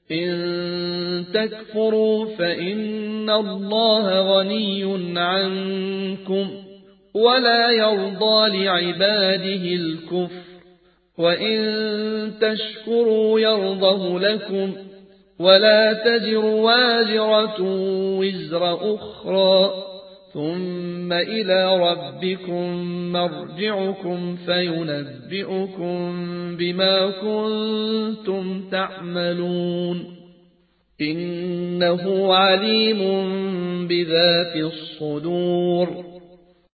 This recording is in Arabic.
إن تكفروا فإن الله غني عنكم ولا يرضى لعباده الكفر وإن تشكروا يرضه لكم ولا تزر وازرة وزر أخرى ثم إلى ربكم مرجعكم فينبئكم بما كنتم تعملون إنه عليم بذات الصدور